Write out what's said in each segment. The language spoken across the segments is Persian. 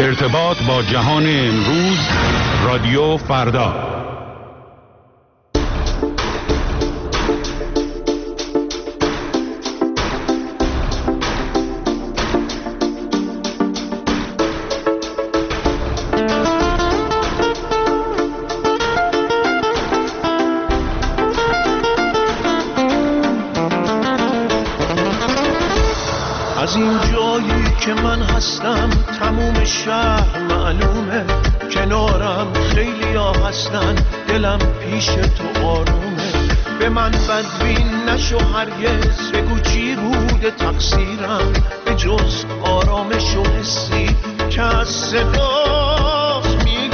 ارتباط با جهان امروز، رادیو فردا. از این جایی که من هستم تموم شهر معلومه، کنارم خیلی ها هستن، دلم پیش تو آرومه. به من بدبین نشو هرگز، بگو چی بوده تقصیرم، به جز آرامش و حسی که از صدات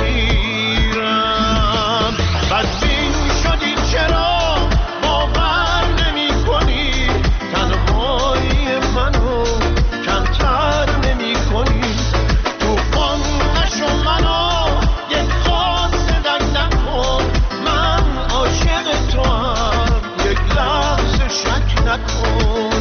میگیرم. بدبین شدی چرا باور نمی کنی، تنهایی منو کمتر نمی کنی. توفان نشو منو یک خاصه دک نکن، من عاشق تو هم یک لحظه شک نکن.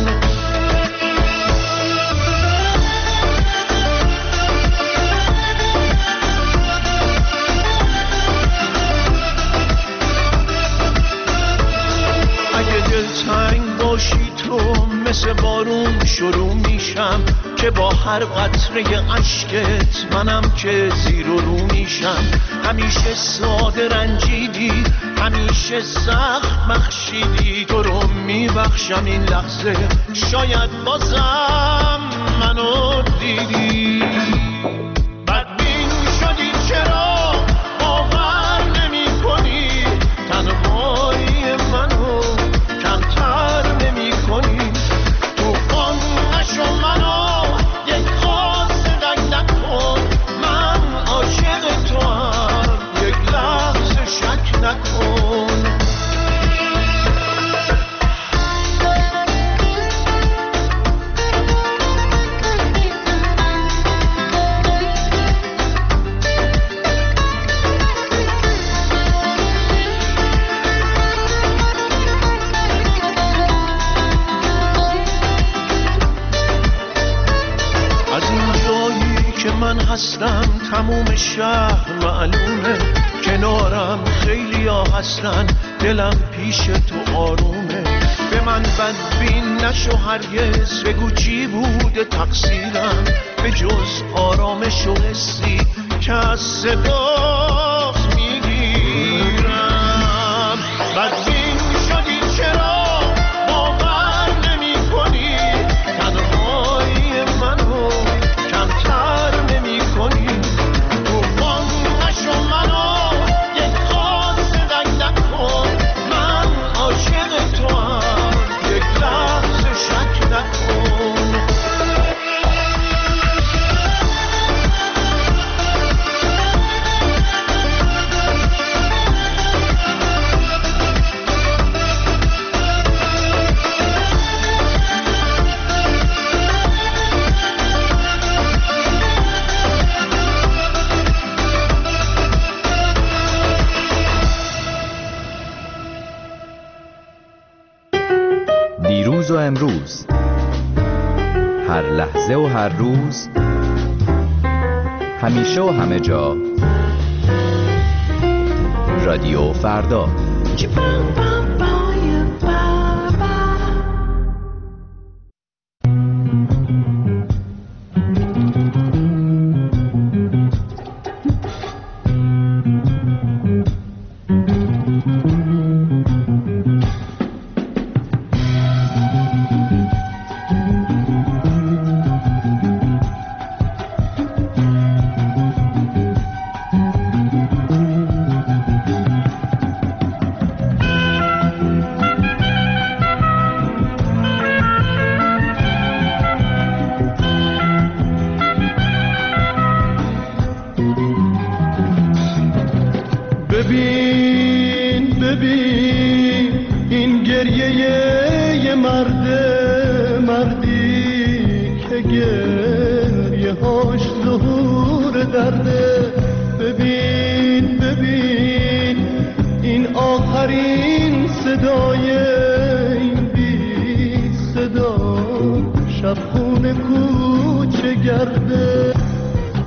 دلتنگ باشی تو مثل بارون شروع میشم، که با هر قطره اشکت منم که زیر و رو میشم. همیشه ساده رنجیدی، همیشه سخت بخشیدی، تو رو میبخشم این لحظه، شاید بازم منو دیدی. بدبین شدی چرا باور نمی کنی، تنهایی منو کمتر نمی کنی. توفان نشو منو یک خاصه دک نکن، من عاشق تو هم یک لحظه شک نکن. من هستم تموم شهر معلومه، کنارم خیلی ها هستن، دلم پیش تو آرومه. به من بدبین نشو هرگز، بگو چی بوده تقصیرم، به جز آرامش و حسی که از صدات میگیرم. بدبین شدی چرا باور نمی کنی، تنهایی منو کمتر نمی کنی. توفان نشو منو یک خاصه دک نکن، من عاشق تو هم یک لحظه شک نکن. دیروز و امروز، هر لحظه و هر روز، همیشه و همه جا، رادیو فردا.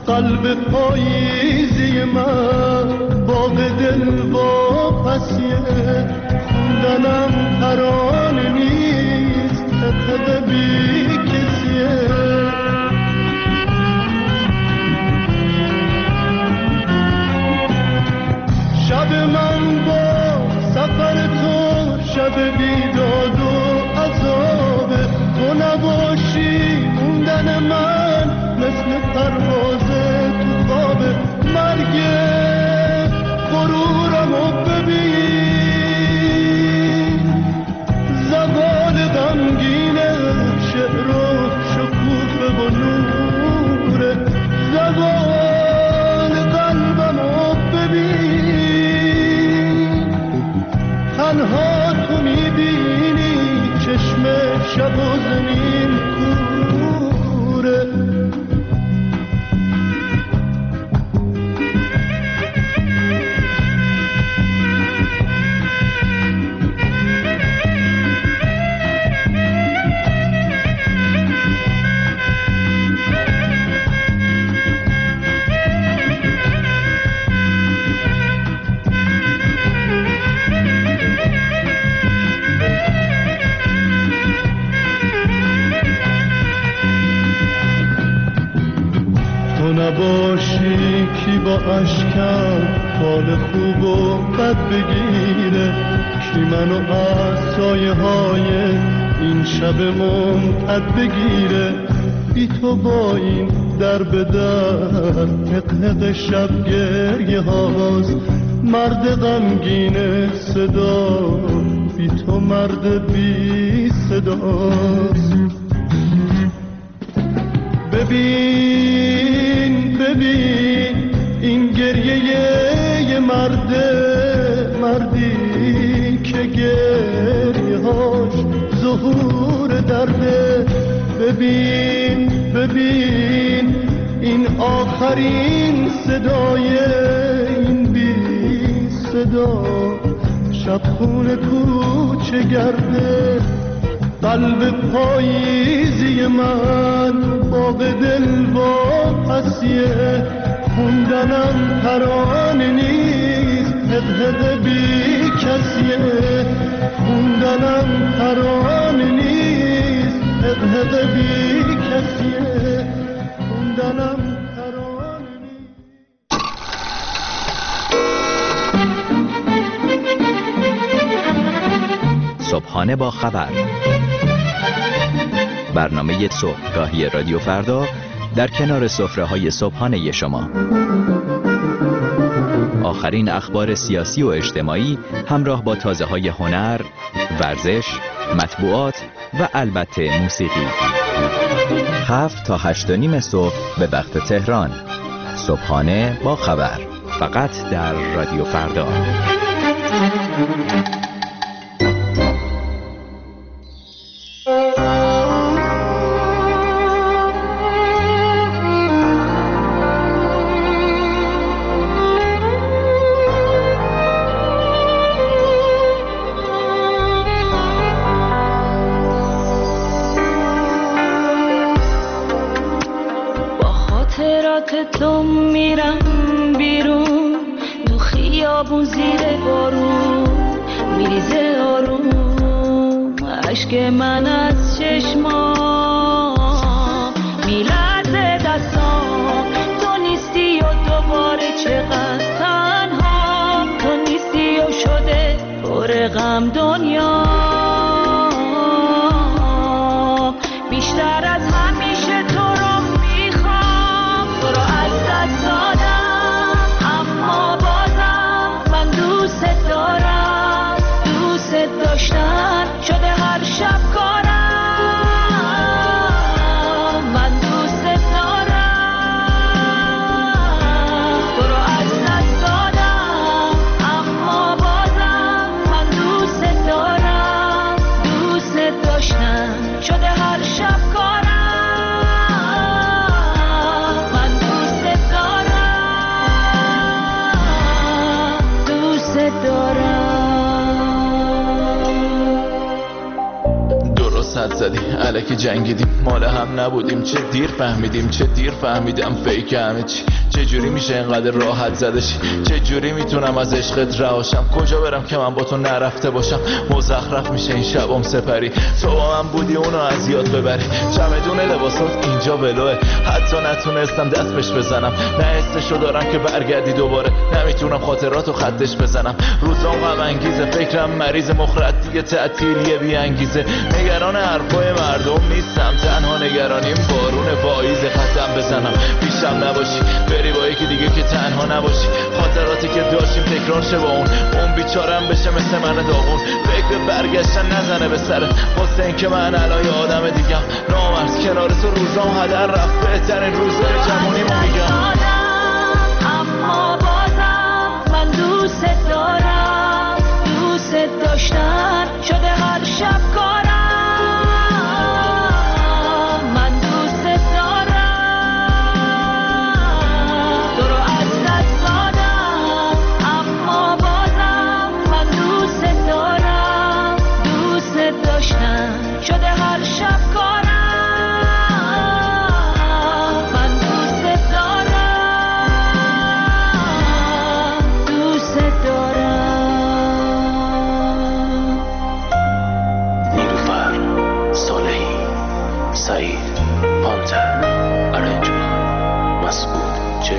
قلب پاییزی من باغ دل واپسیه خوندنم ترانه نیست تقد بی کسیه شب من با سفر تو شب بیداد و عذابه تو نباشی موندن من مثل پرواز تو خواب مرگ غرورمو ببین زوال غمگینه شعر و شکوفه و نوره زوال قلبمو ببین تنها تو میبینی چشم شب و زمین کوره نباشی کی با اشکم حال خوب و بد بگیره کی منو از سایه های این شب ممتد بگیره بی تو با این در به در حقق شب گریه هاست مرد غمگین صدا بی تو مرد بی صداست ببین این گریه یه مردی که گریه هاش ظهور درده ببین این آخرین صدای این بی صدا شب خونه کوچه گرده قلب پاییزی من باغ دل واپسیه خوندنم ترانه نیست حقق بی کسیه خوندنم ترانه نیست حقق بی کسیه خوندنم ترانه نیست. صبحانه با خبر، برنامه صبحگاهی رادیو فردا در کنار سفره‌های صبحانه شما. آخرین اخبار سیاسی و اجتماعی همراه با تازه‌های هنر، ورزش، مطبوعات و البته موسیقی. 7 تا 8:30 صبح به وقت تهران. صبحانه با خبر، فقط در رادیو فردا. تو میرم بیرون تو خیابون زیر بارون میریزه آروم اشک من از چشمام میلرزه دستام تو نیستی و دوباره چقدر تنها تو نیستی و شده پر غم دنیا بیشتر از همیشه تو رو میخوام تو رو از دست دادم اما بازم من دوست دارم دوست داشتن شده هر شب کارم من دوست دارم تو رو از دست دادم اما بازم من دوست دارم زدی الکی جنگیدیم مال هم نبودیم، چه دیر فهمیدیم چه دیر فهمیدم فیک همه چی. چه جوری میشه اینقدر راحت زدشی؟ چه جوری میتونم از عشقت رهاشم؟ کجا برم که من با تو نرفته باشم؟ مزخرف میشه این شبم سپری، تو با من بودی اونو از یاد ببری. چمدون لباسات اینجا ولوه، حتی نتونستم دست بهش بزنم. نه حسشو دارم که برگردی دوباره، نمیتونم خاطراتو خطش بزنم. روزام غم انگیزه، فکرم مریض، مخرج دیگه تعطیلیه بی انگیزه. نگران حرفای مردم نیستم، تنها نگرانیم بارون پاییز. ختم بزنم پیشم نباشی، بری با یکی دیگه که تنها نباشی. خاطراتی که داشتیم تکرار شه با اون بیچارم بشه مثل من داغون. فکر برگشتن نزنه به سره، واسه این که من الان یه آدم دیگم. نامرز کنار تو روزام هدر رفت، بهترین روزای جوونیمو میگم. اما بازم من دوست دارم، دوست داشتن شده هر شب کارم. من دوست دارم تو رو از دست دادم، اما بازم من دوست دارم، دوست داشتن شده هر شب کارم. من دوست دارم، دوست دارم. نیلوفر، صالحی، سعید، پانتر، ارنجمان، مسعود جی.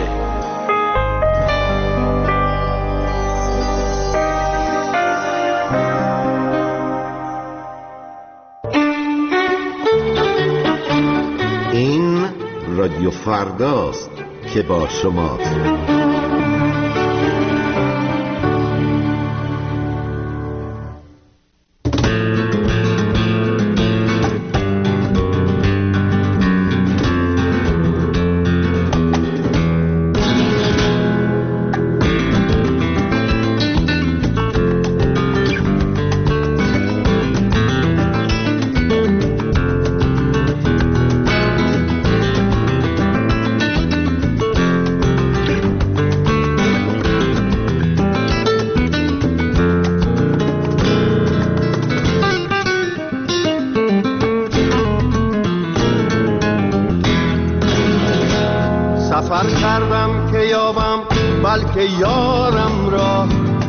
این رادیو فرداست که با شماست. سفر کردم که یابم بلکه یارم را،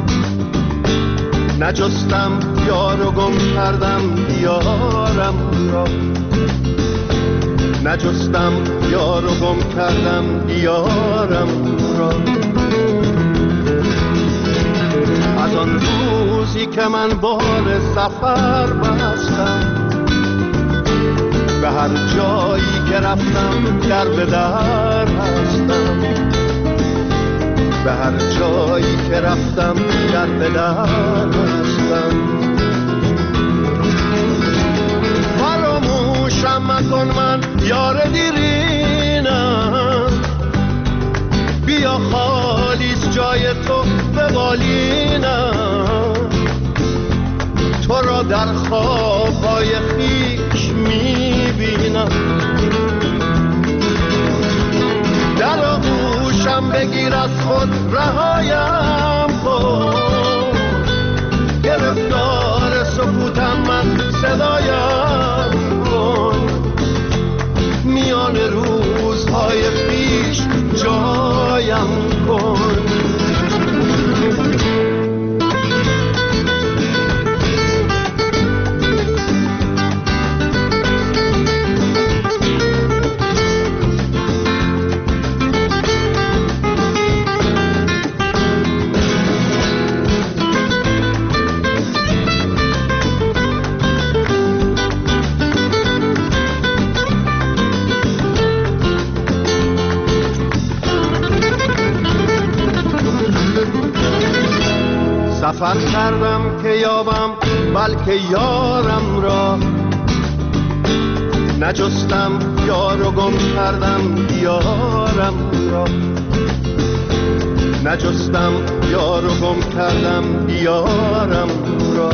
نجستم یار و گم کردم دیارم را. نجستم یار و گم کردم دیارم را. از آن روزی که من بال سفر بستم، به هر جایی که رفتم در به در هستم. به هر جایی که رفتم در به در هستم. فراموشم مکن من یار دیرینم، بیا خالیست جای تو به بالینم. تو را در خوابهای خویش میبینم، در آغوشم بگیر از خود رهایم کن. گرفتار سکوتم من صدایم کن. میان روزهای پیش جایم کن. سفر کردم که یابم بلکه یارم را، نجستم یار و گم کردم دیارم را. نجستم یار و گم کردم دیارم را.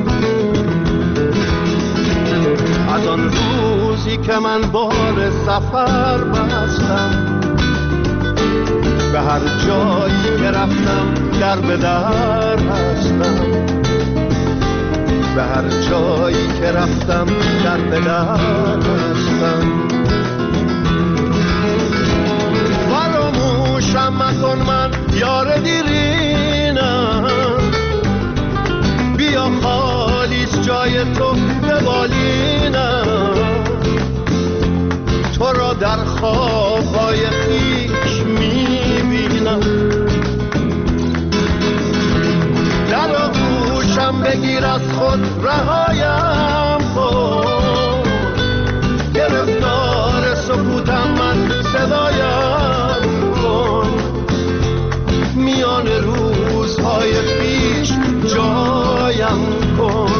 از آن روزی که من بال سفر بستم، به هر جایی که رفتم در به در هستم. به هر جایی که رفتم در بدر هستم. فراموشم مکن من یار دیرینم، بیا خالیست جای تو به بالینم، تو را در خوابهای خویش میبینم. در آغوشم بگیر از خود رهایم کن، گرفتار سکوتم من صدایم کن، میان روزهای پیش جایم کن.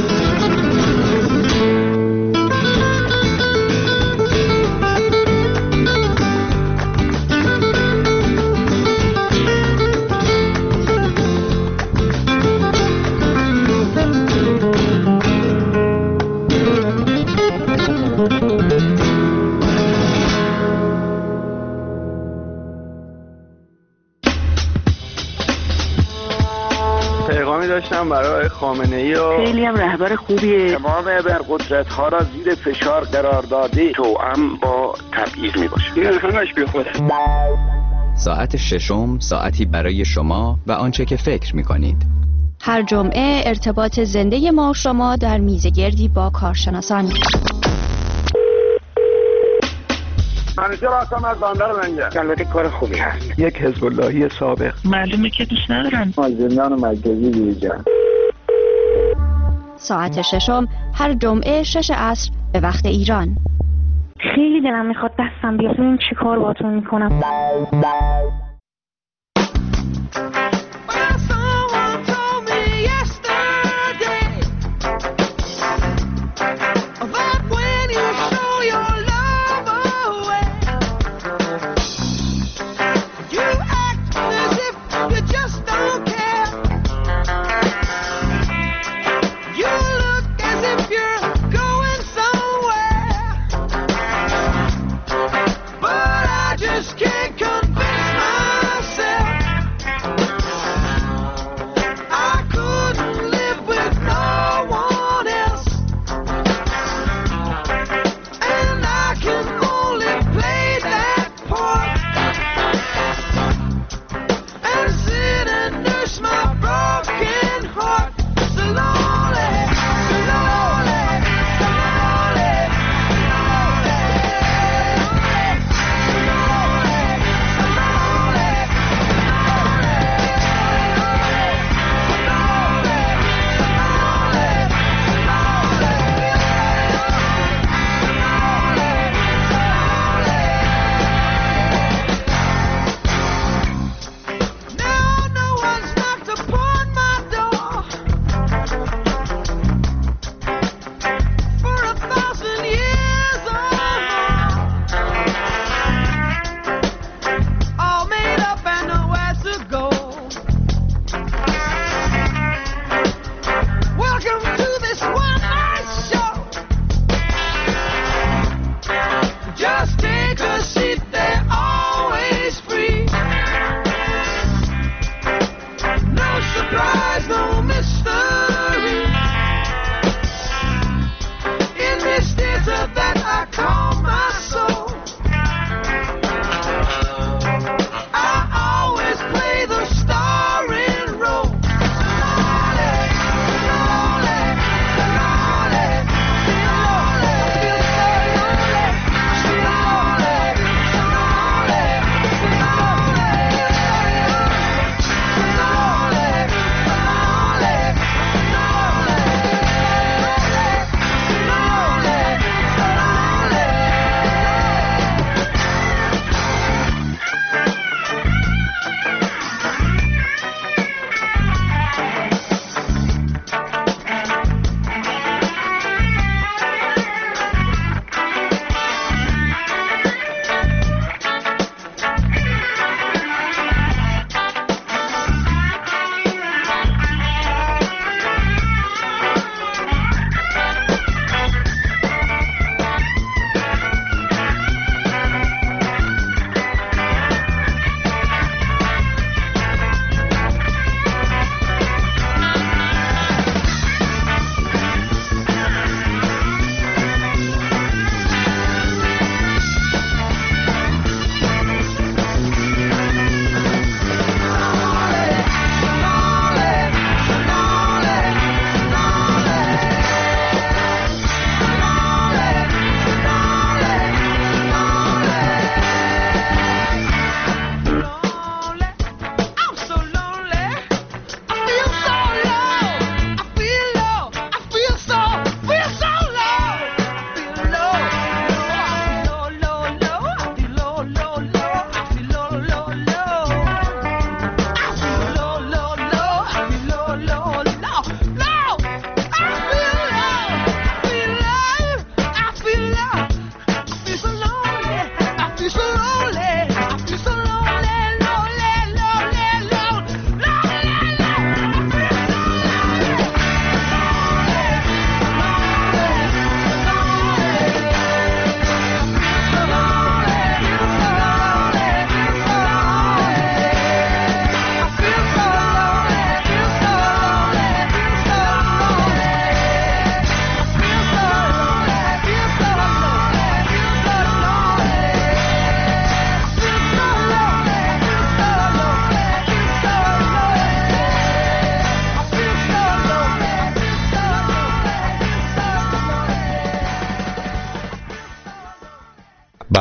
پیغامی داشتم برای خامنه‌ای و خیلی هم رهبر خوبیه. تمام ابرقدرت‌ها را زیر فشار قرار داده، توأم با تبعیض میباشه. این همش بیخوده. ساعت ششم ساعتی برای شما و آنچه که فکر می‌کنید. هر جمعه ارتباط زنده ما و شما در میزگردی با کارشناسان. منیجر هستم از بندر منجر. البته کار خوبی هست. یک حزب اللهی سابق. معلومه که دوست ندارن. مازندران مرکزی دیجا. ساعت ششم هر جمعه 6 عصر به وقت ایران. خیلی دلم میخواد دستم بیاد ببینم چی کار باهاتون میکنم.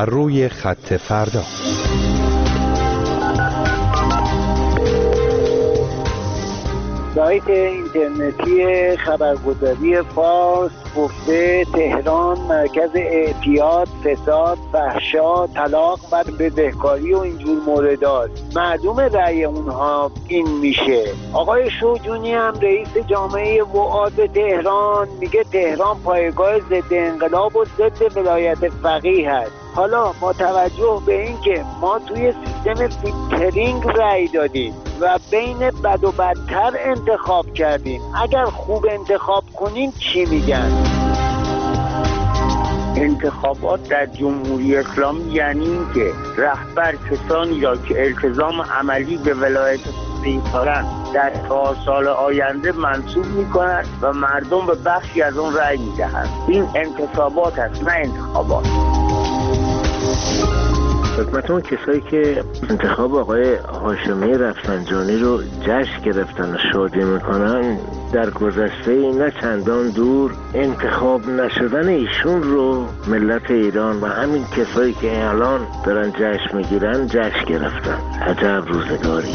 بر روی خط فردا. سایت اینترنتی خبرگزاری فارس گفته تهران مرکز اعتیاد، فساد، فحشا، طلاق و بدهکاری و اینجور مورداست. معلوم رأی اونها این میشه. آقای شوجونی هم رئیس جامعه وعاد تهران میگه تهران پایگاه ضد انقلاب و ضد ولایت فقیه هست. حالا با توجه به این که ما توی سیستم فیلترینگ رأی دادیم و بین بد و بدتر انتخاب کردیم، اگر خوب انتخاب کنیم چی میگن؟ انتخابات در جمهوری اسلامی یعنی این که رهبر کسانی را که التزام عملی به ولایت فقیه دارند در 4 سال آینده منصوب می‌کند و مردم به بخشی از اون رأی می‌دهند. این انتصابات است، نه انتخابات. خدمت اون کسایی که انتخاب آقای هاشمی رفسنجانی رو جشن گرفتن و شادی میکنن، در گذشته نه چندان دور انتخاب نشدن ایشون رو ملت ایران و همین کسایی که الان دارن جشن میگیرن جشن گرفتن. عجب روزگاری.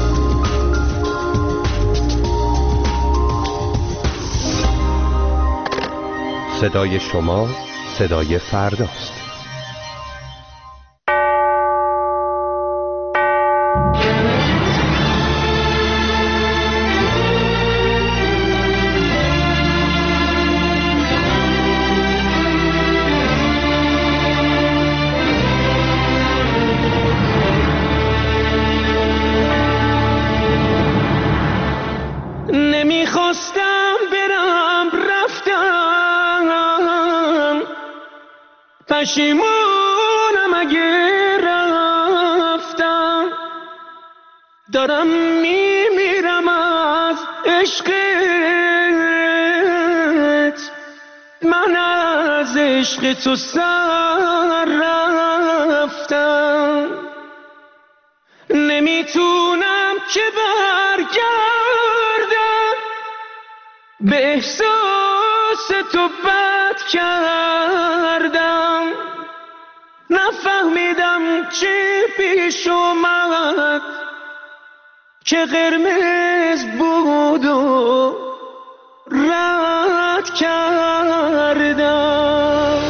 صدای شما صدای فرداست. نمیخواستم برم رفتم، پشیمونم اگه رفتم، دارم میمیرم از عشقت، من از عشق تو سر رفتم، نمیتونم که برگردم، به احساس تو بد کردم، نفهمیدم چی پیش اومد که قرمز بود و رد کردم.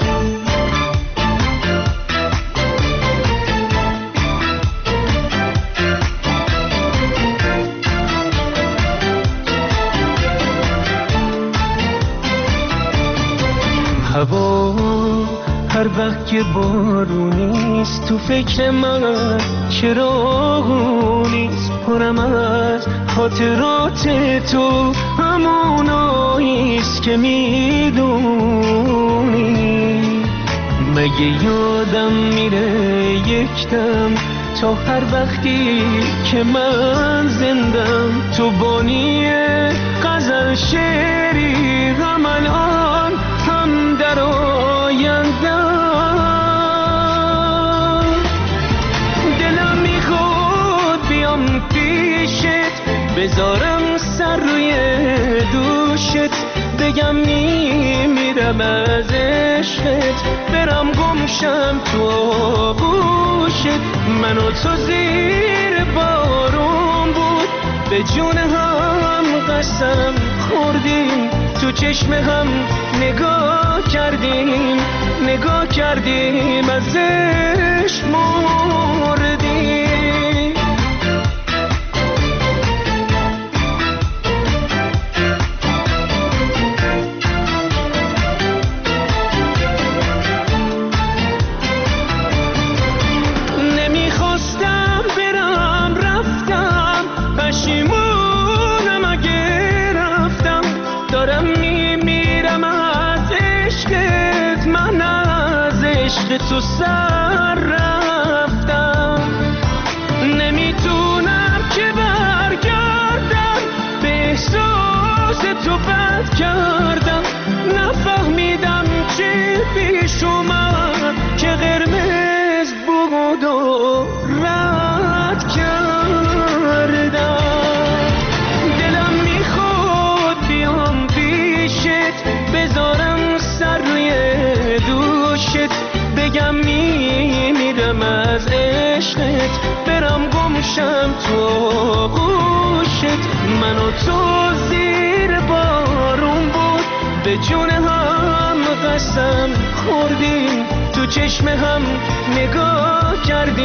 هوا هر وقت که بارونیست تو فکر من چراغونیست، پرم از خاطرات تو هموناییست که میدونی. مگه یادم میره یک دم تا هر وقتی که من زندم، تو بانی غزل شعری هم الان هم در آیندم. دلم میخواد بیام پیشت، بذارم سر روی دوشت، بگم میمیرم از عشقت، برم گمشم تو آغوشت. من و تو زیر بارون بود، به جون هم قسم خوردیم، تو چشم هم نگاه کردیم از عشق مردیم. نمیخواستم برم رفتم، پشیمونم اگه رفتم، دارم میمیرم از عشقت، من از عشق تو سر رفتم، نمیتونم که برگردم، به احساس تو بد کردم، نفهمیدم چی پیش اومد که قرمز بود و رد کردم. دلم میخواد بیام پیشت، بذارم سر روی دوشت، بگم عشقت برم گمشم تو آغوشت. من و تو زیر بارون بود به جون هم قسم خوردیم، تو چشم هم نگاه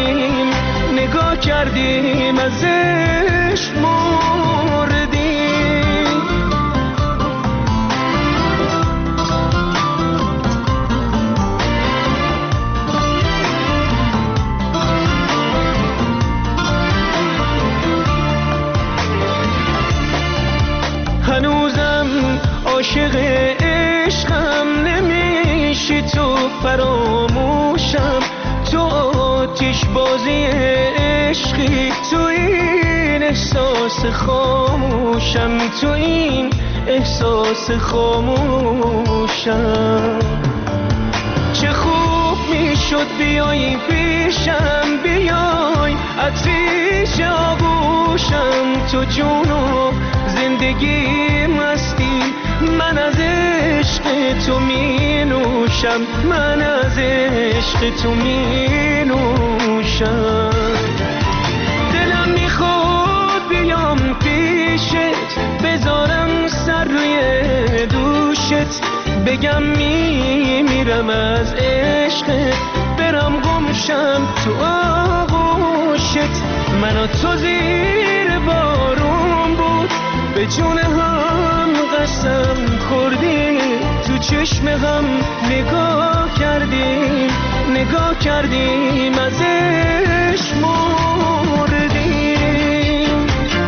کردیم ازش مردیم. هنوزم عاشق عشقم نمیشی تو فراموشم، تو آتش بازی عشقی، تو این احساس خاموشم، تو این احساس خاموشم. چه خوب میشد بیایی پیشم، بیای عطیش آغوشم، تو جون و زندگی مستی، من از عشق تو می نوشم، من از عشق تو می نوشم. دلم میخواد بیام پیشت، بذارم سر روی دوشت، بگم میمیرم از عشقت، برم گمشم تو آغوشت. من و تو زیر بارون بود به جون هم قسم خوردیم، تو چشم هم نگاه کردیم ازش مردیم.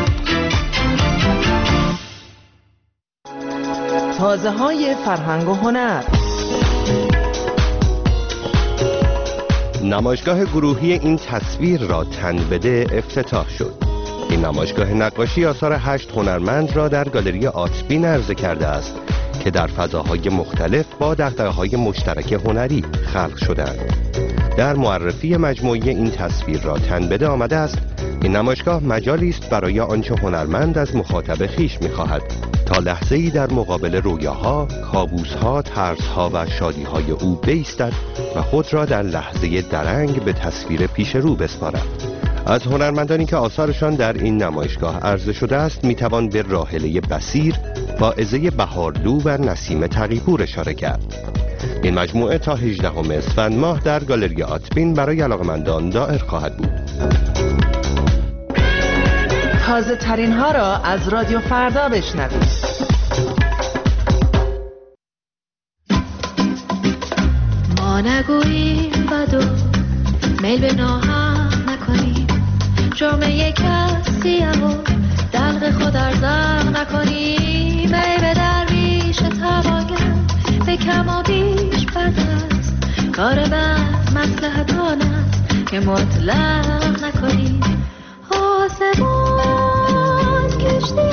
تازه های فرهنگ و هنر. نمایشگاه گروهی این تصویر را تن بده افتتاح شد. این نمایشگاه نقاشی آثار 8 هنرمند را در گالری آتبین عرضه کرده است که در فضاهای مختلف با دغدغه‌های مشترک هنری خلق شدند. در معرفی مجموعه این تصویر را تن بده آمده است این نمایشگاه مجالی است برای آنچه هنرمند از مخاطب خویش می‌خواهد تا لحظه‌ای در مقابل رویاها، کابوس‌ها، ترس‌ها و شادی‌های او بایستد و خود را در لحظه درنگ به تصویر پیش رو بسپارد. از هنرمندانی که آثارشان در این نمایشگاه عرضه شده است میتوان به راحله بصیر، فائزه بهارلو و نسیم تقی‌پور اشاره کرد. این مجموعه تا 18 اسفند ماه در گالری آتبین برای علاقه‌مندان دائر خواهد بود. تازه ترین ها را از رادیو فردا بشنوید. ما نگوییم بدو میل به ناهم نکنیم، جامعه کسی و دلق خود ارزم نکنیم. ای به درویش تواگر به کم و بیش بد است، کار بد مصلحت آن است که مطلق نکنیم. آسمان کشتی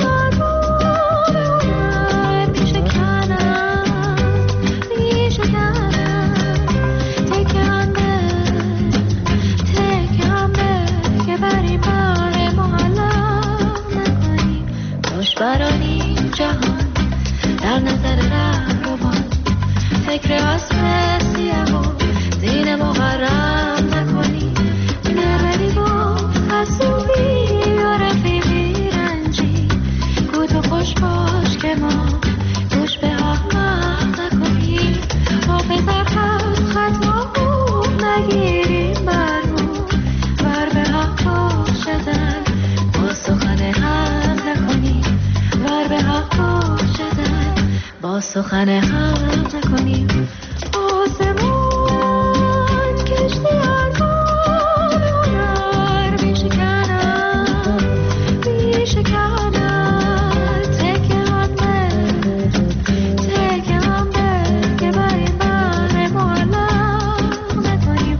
برانی جهان در نظر رهروان، فکر اسب سیاه و دین محرم نکنی. نبری با حسوبی و رفیقی رنجی، گو تو خوش باش که ما گوش به احمق نکنی. حافظ خط ما خوب نگیریم برمون، بر به حق باشدن با سخن هم نکنی، بر به حق باشدن با سخن هم نکنیم. آسمان کشتی ارکان هنر میشکنم، تکه هم به که بر این بر معلق نکنیم.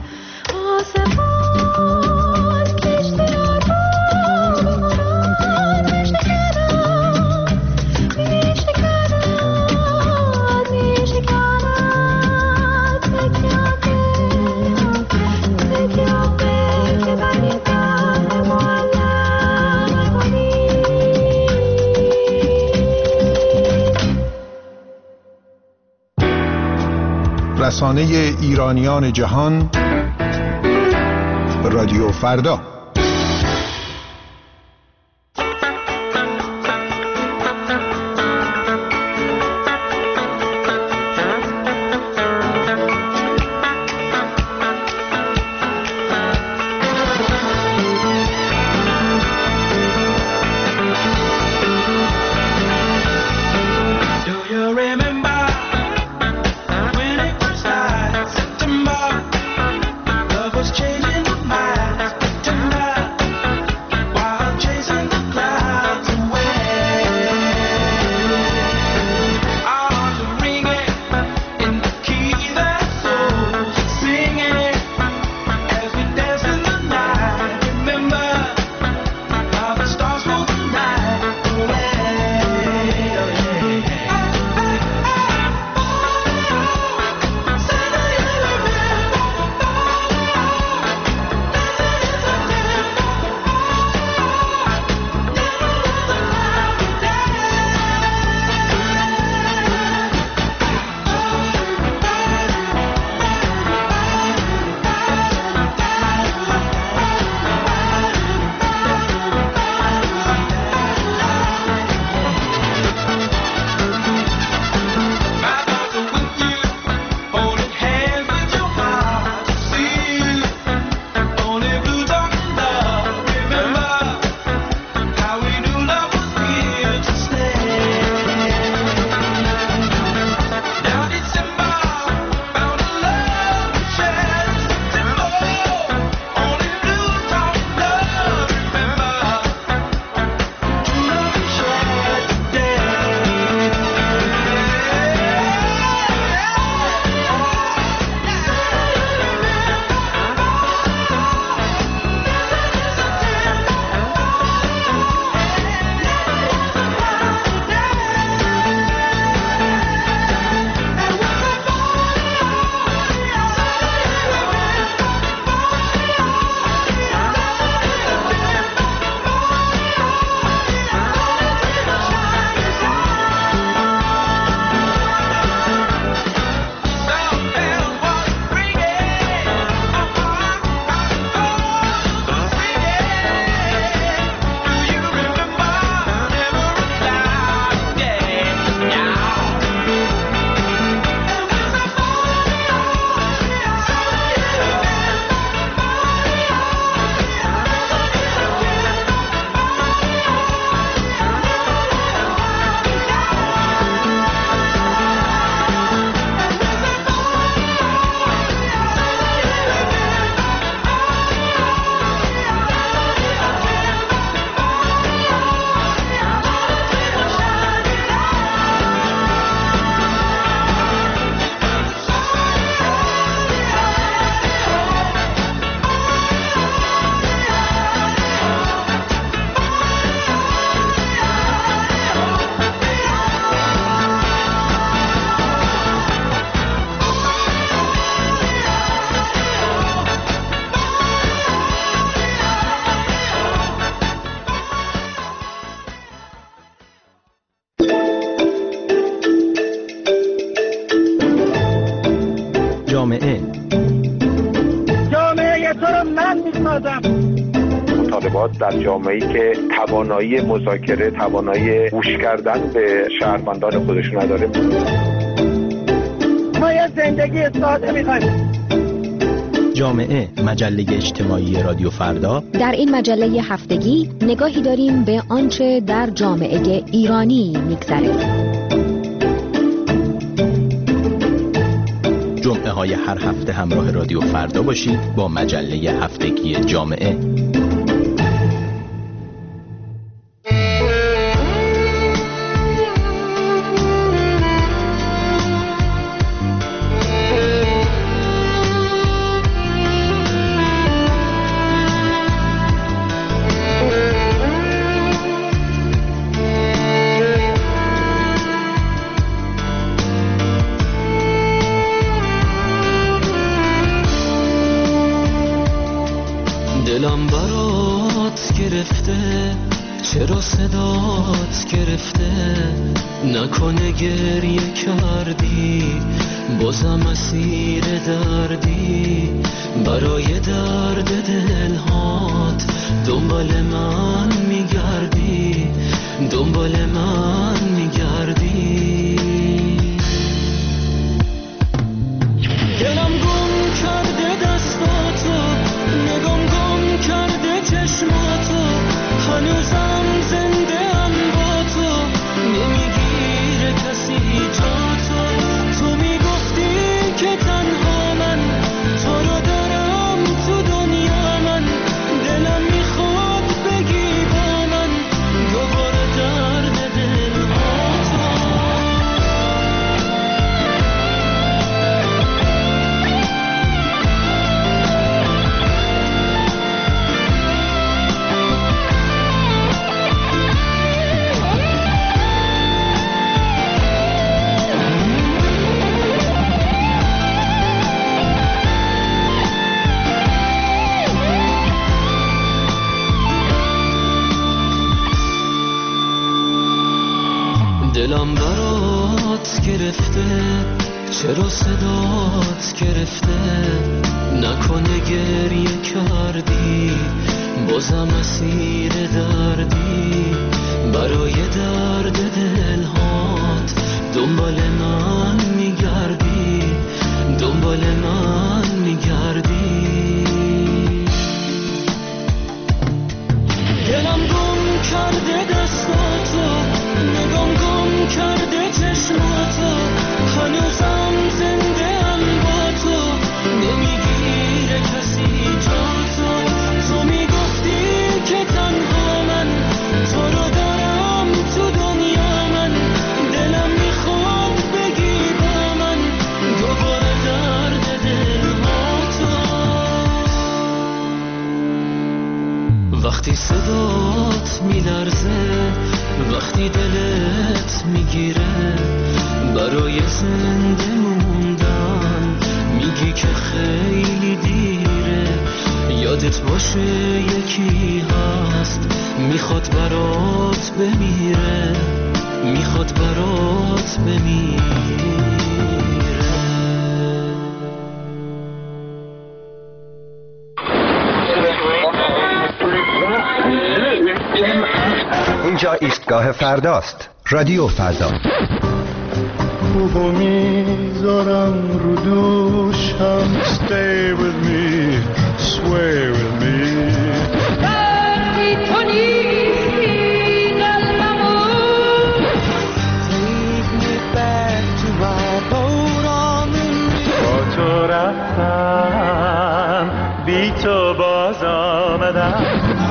آسمان کشتی ارکان هنر میشکنم، رسانه ایرانیان جهان رادیو فردا. مطالبات در جامعه‌ای که توانایی مذاکره، توانایی گوش کردن به شهروندان خودش نداره. ما یه زندگی ساده می‌خوایم. جامعه، مجله اجتماعی رادیو فردا. در این مجله هفتگی نگاهی داریم به آنچه در جامعه ایرانی می‌گذره. جمعه های هر هفته همراه رادیو فردا باشید با مجله هفتگی جامعه. دلم برات گرفته چرا صدات گرفته؟ نکنه گریه کردی، بازم اسیر دردی، برای درد دلهات دنبال من میگردی، دنبال من میگردی. دلم گم کرده دستاتو، نگام گم کرده چشماتو، هنوزم زنده ام با تو، نمیگیره کسی جاتو. تو میگفتی که تنها من تو رو دارم تو دنیا، من دلم میخواد بگی با من دوباره درد دل ها تو. دلم برات گرفته، چرا صدات گرفته؟ نکنه گریه کردی، بازم اسیر دردی، برای درد دلهات دنبال من میگردی، دنبال من میگردی. دلم گم کرده دستاتو، نگام گم کرده چشماتو، هنوزم زنده ام با تو، نمیگیره کسی جاتو. تو میگفتی که تنها من تو رو دارم تو دنیا، من دلم میخواد بگی با من دوباره درد دل ها تو. وقتی صدات میلرزه، وقتی دلت میگیره، برای زنده موندن میگی که خیلی دیره. یادت باشه یکی هست میخواد برات بمیره، میخواد برات بمیره. اینجا ایستگاه فرداست. رادیو فردا. خوبو میذارم رو دوشم. Stay with me, sway with me. وقتی تو نیستی قلبمون Take me back to my boat on the river. با تو رفتم، بی تو باز آمدم.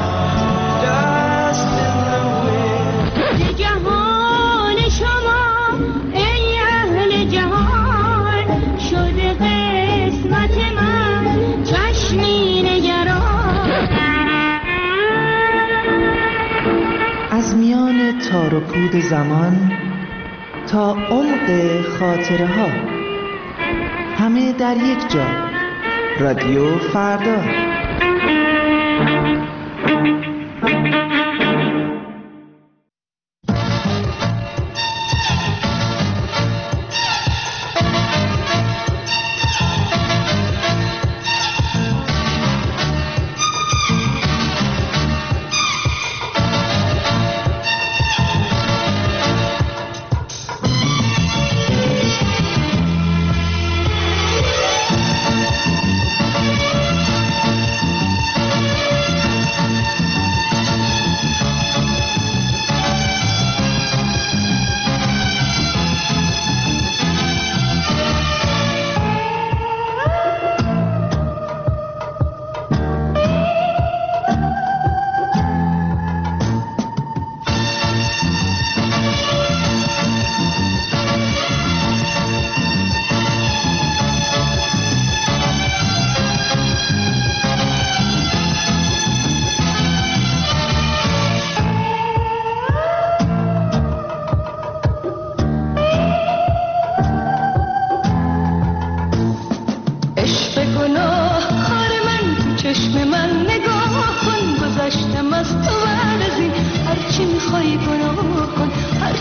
از میان تار و پود زمان تا عمق خاطره ها، همه در یک جا. رادیو فردا.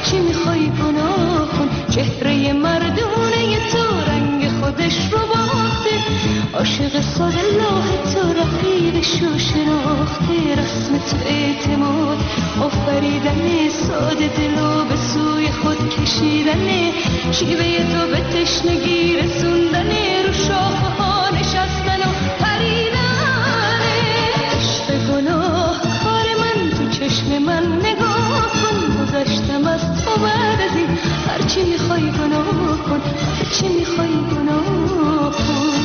هرچی میخوای گناه کن. چهره مردونه تو رنگ خودش رو باخته، عاشق ساده لاه تو رقیبش رو شناخته. رسم تو اعتماد آفریدن، ساده دلو به سوی خود کشیدنه، شیوه تو به تشنگی رسوندنه، رو شاخه ها نشستن و پریدنه. عشق گناه کار من، تو چشم من نگاه کن. گذشتم از تو بعد از این، هرچی میخوای گناه کن، هرچی میخوای گناه کن.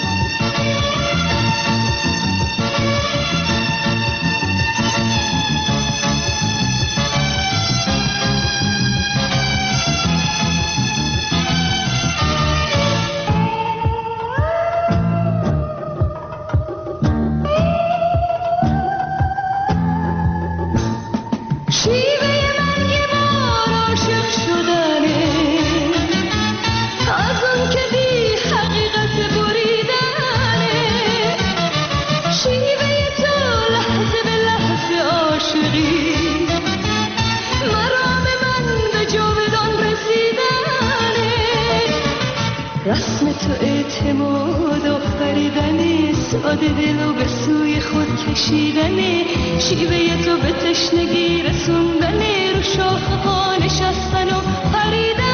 رسم تو اعتماد آفریدنه، ساده دلو به سوی خود کشیدنه، شیوه تو به تشنگی رسوندنه، رو شاخه ها نشستن و پریدنه.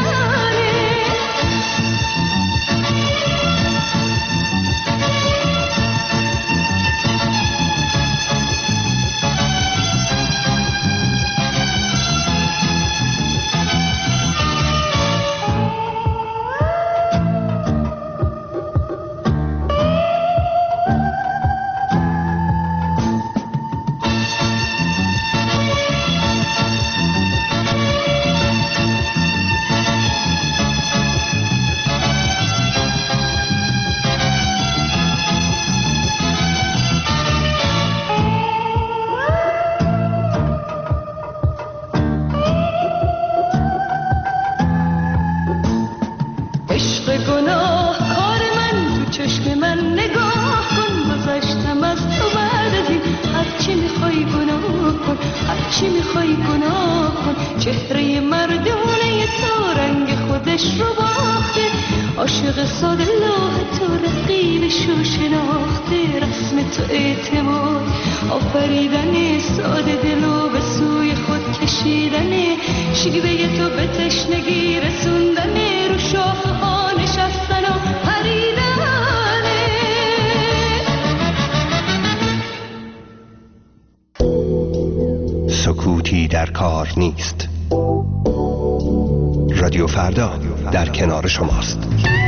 هرچی میخوای گناه کن. چهره مردونه تو رنگ خودش رو باخته، عاشق ساده لاه تو رقیبش رو شناخته. رسم تو اعتماد آفریدنه، ساده دلو به سوی خود کشیدنه، شیوه تو به تشنگی رسوندنه، رو شاخه ها نشستن و پریدنه. سکوتی در کار نیست. رادیو فردا در کنار شماست.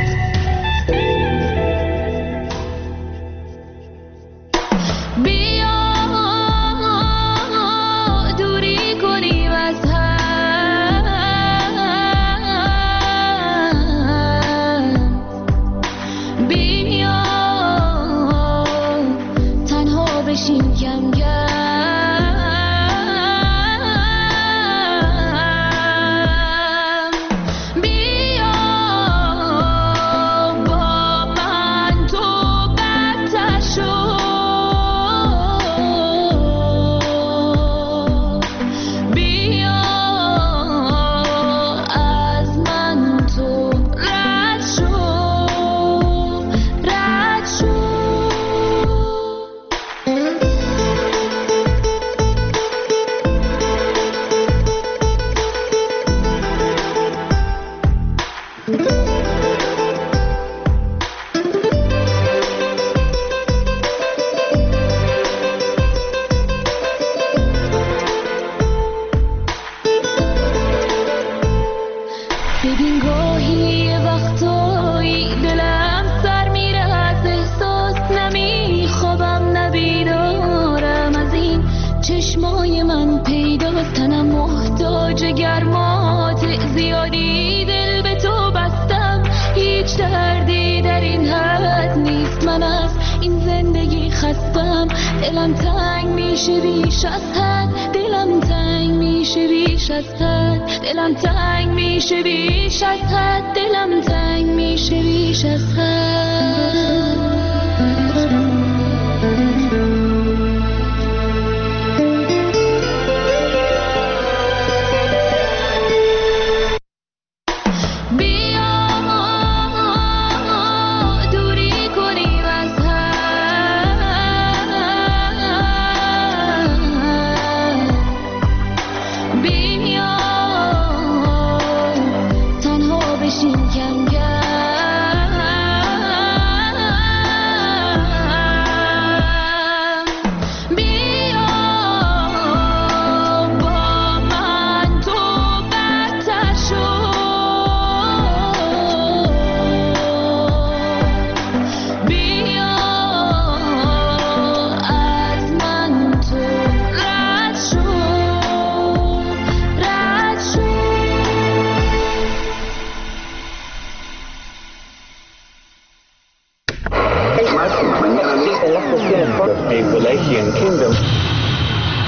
دلم تنگ میشه بیش از حد، دلم تنگ میشه بیش از حد، دلم تنگ میشه بیش از حد، دلم تنگ میشه بیش از حد.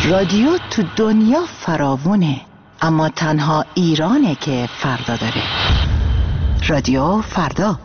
رادیو تو دنیا فراوونه، اما تنها ایرانه که فردا داره. رادیو فردا.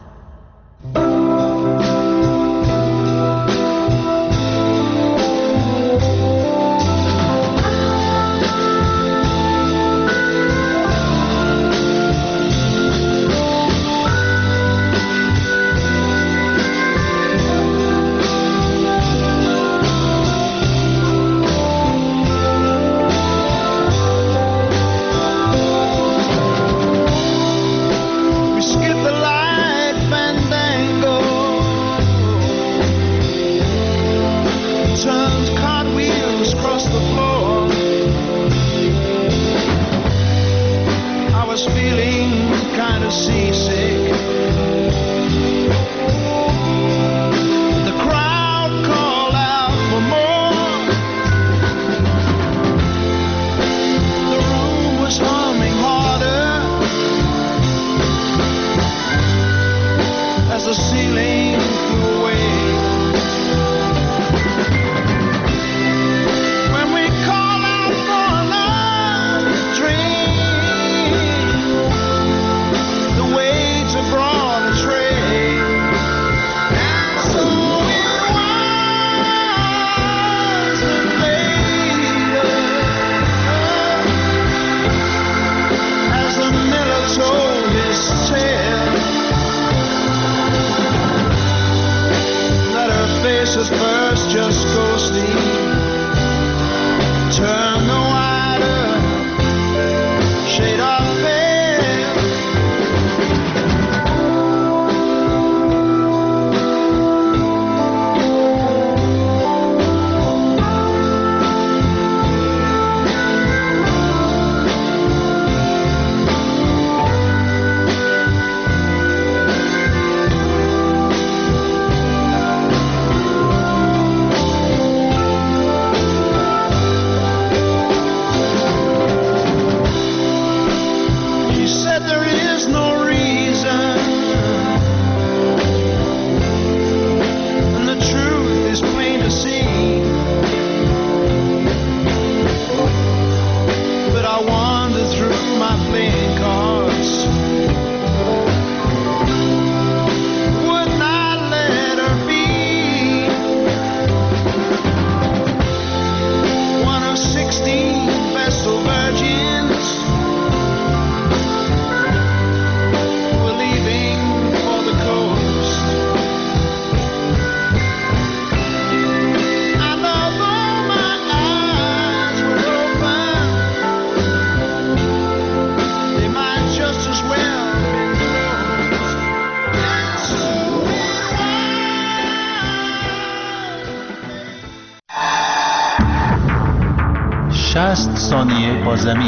ثانیه با زمین.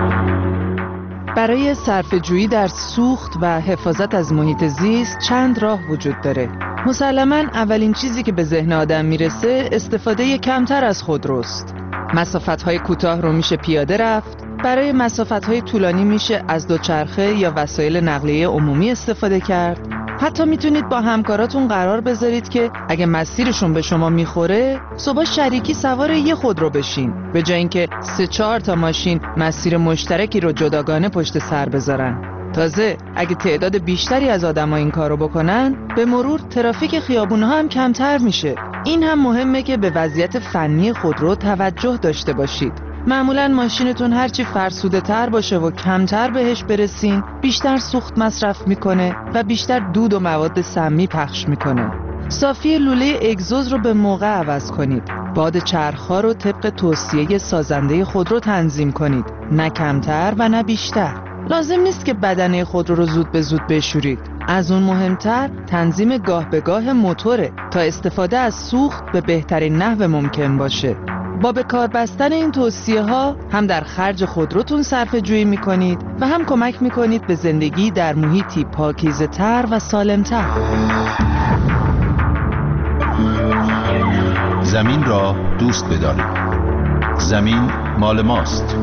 برای صرفه‌جویی در سوخت و حفاظت از محیط زیست چند راه وجود داره. مسلماً اولین چیزی که به ذهن آدم میرسه استفاده کمتر از خودروست. مسافت‌های کوتاه رو میشه پیاده رفت. برای مسافت‌های طولانی میشه از دوچرخه یا وسایل نقلیه عمومی استفاده کرد. حتی میتونید با همکاراتون قرار بذارید که اگه مسیرشون به شما میخوره صبح شریکی سوار یه خودرو بشین، به جای اینکه 3-4 تا ماشین مسیر مشترکی رو جداگانه پشت سر بذارن. تازه اگه تعداد بیشتری از آدم‌ها این کارو بکنن، به مرور ترافیک خیابون‌ها هم کمتر میشه. این هم مهمه که به وضعیت فنی خودرو توجه داشته باشید. معمولاً ماشینتون هرچی فرسوده تر باشه و کمتر بهش برسین، بیشتر سوخت مصرف میکنه و بیشتر دود و مواد سمی پخش میکنه. صافی لوله اگزوز رو به موقع عوض کنید. باد چرخ‌ها رو طبق توصیه سازنده خودرو تنظیم کنید، نه کمتر و نه بیشتر. لازم نیست که بدنه خودرو رو زود به زود بشورید. از اون مهمتر تنظیم گاه به گاه موتوره تا استفاده از سوخت به بهترین نحو ممکن باشه. با به کار بستن این توصیه ها هم در خرج خودروتون صرفه جویی میکنید و هم کمک میکنید به زندگی در محیطی پاکیزه تر و سالم تر. زمین را دوست بدارید. زمین مال ماست.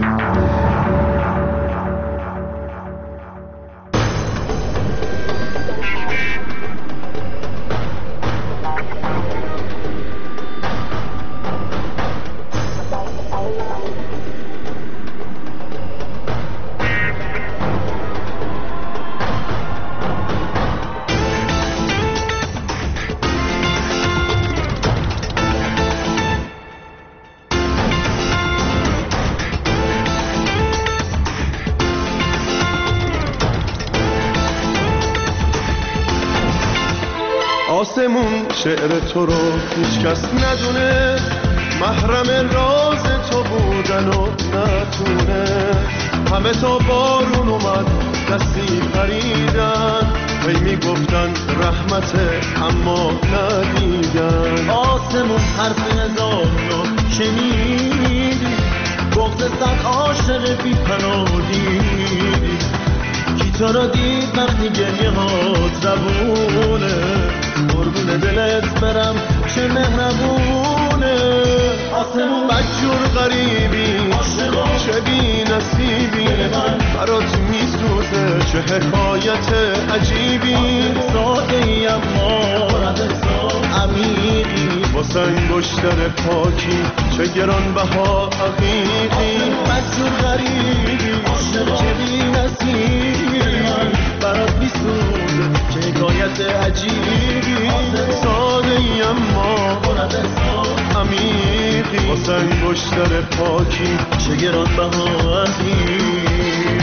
آسمون شعر تو رو هیچ کس ندونه، محرم راز تو بودن و نتونه. همه تا بارون اومد دستی پریدن، هی میگفتن رحمته اما ندیدن. آسمون حرف هزار رو شنیدی، بغض صد عاشق بی پناه دیدی. کی تو را دید وقتی گریه هات زبونه، قربون دلت برم چه مهربونه. آسمون بدجور غریبی چه بی نصیبی، برات میسوزه چه حکایت عجیبی. ساده ای اما عمیقی، واسه انگشتر پاکی چه گرانبها حقیقی. بدجور غریبی چه بی نصیبی، برات میسوزه چه حکایت عجیبی. ساده ای اما عمیقی، واسه انگشتر پاکی چه گرانبها حقیقی.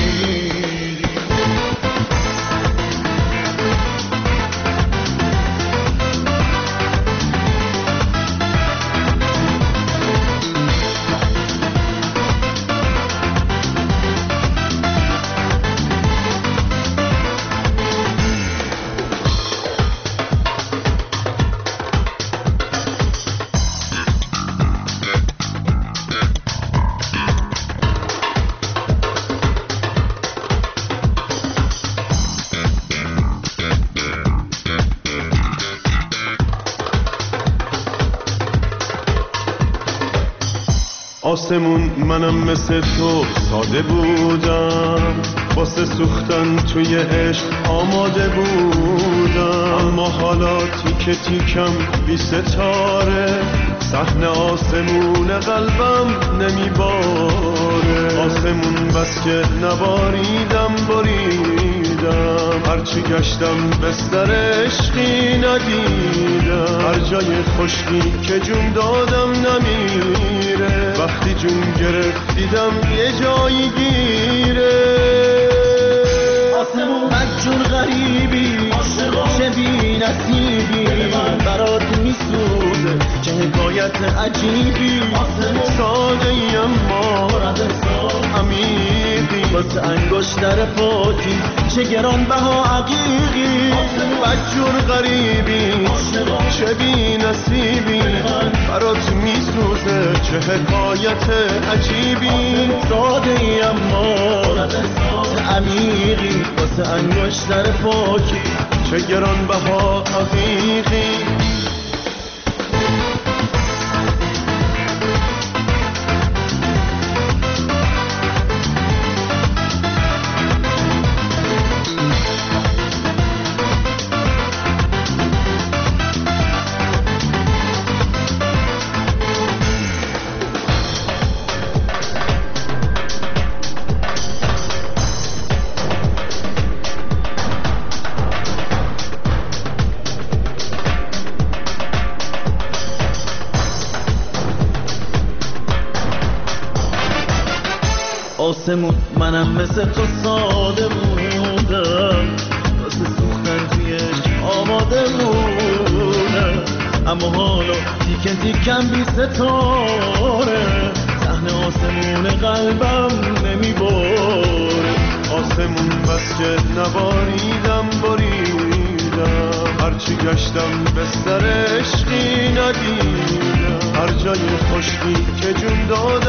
آسمون منم مثل تو ساده بودم، واسه سوختن توی عشق آماده بودم. اما حالا تیکه تیکم بی ستاره، صحنه آسمون قلبم نمیباره. آسمون بس که نباریدم بریدم، هرچی گشتم بستر عشقی ندیدم. هر جای خشکی که جون دادم نمیره، وقتی جون گرفت دیدم یه جایی گیره. آسمون بدجور غریبی چه بی نصیبی، برات میسوزه چه حکایت عجیبی. ساده ای اما عمیقی، واسه انگشتر پاکی چه گرانبها حقیقی. بدجور غریبی چه بی نصیبی، برات میسوزه چه حکایت عجیبی. ساده ای اما عمیقی، واسه انگشتر پاکی چه گرانبها حقیقی. آسمون منم مثل تو ساده بودم، واسه سوختن توی عشق آماده بودم. اما حالا تیکه تیکم بی ستاره، صحنه آسمون قلبم نمیباره. آسمون بس که نباریدم بریدم، هرچی گشتم بستر عشقی ندیدم. هر جای خشکی که جون دادم